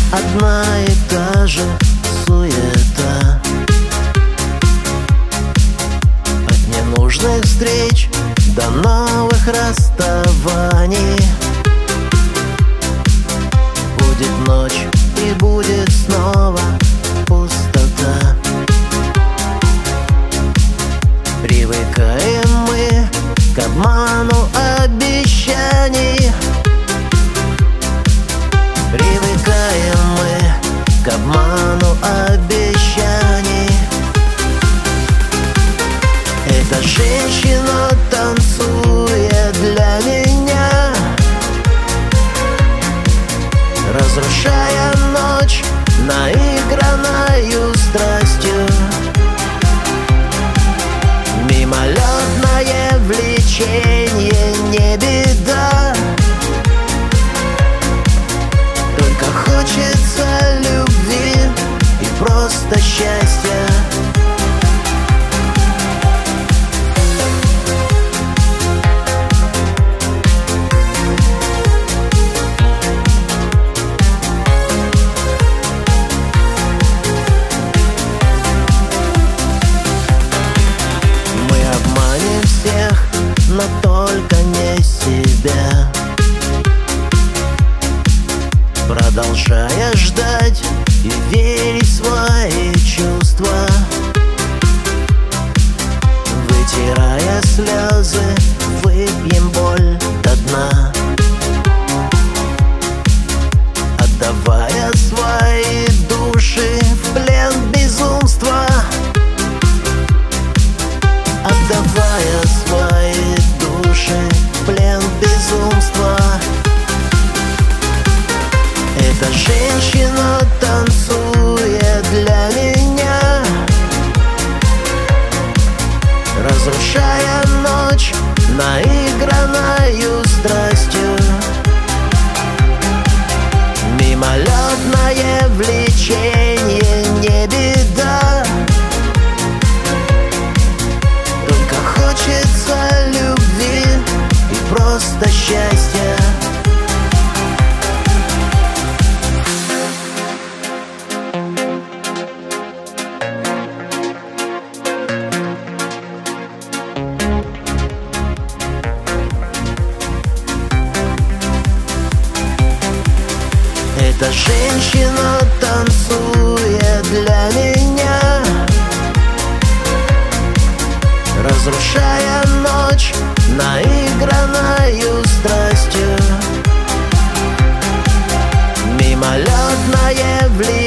одна и та же суета. От ненужных встреч до новых расставаний. Будет ночь и будет снова пустота. Привыкаем мы к обману обещаний. Привыкаем мы к обману обещаний. Эта женщина танцует для меня, разрушая ночь наигранною страстью. Мимолетное влечение не беда, только хочется любви и просто счастья. Но только не себя, продолжая ждать и верить в свои чувства. Вытирая слезы, выпьем боль до дна, отдавая свои души в плен безумства. Отдавая свои души в плен безумства. Эта женщина танцует для меня, разрушая ночь наигранною страстью. Мимолетное влечение не беда, хочется любви и просто счастья. Эта женщина танцует для меня, разрушая ночь наигранною страстью. Мимолетное влияние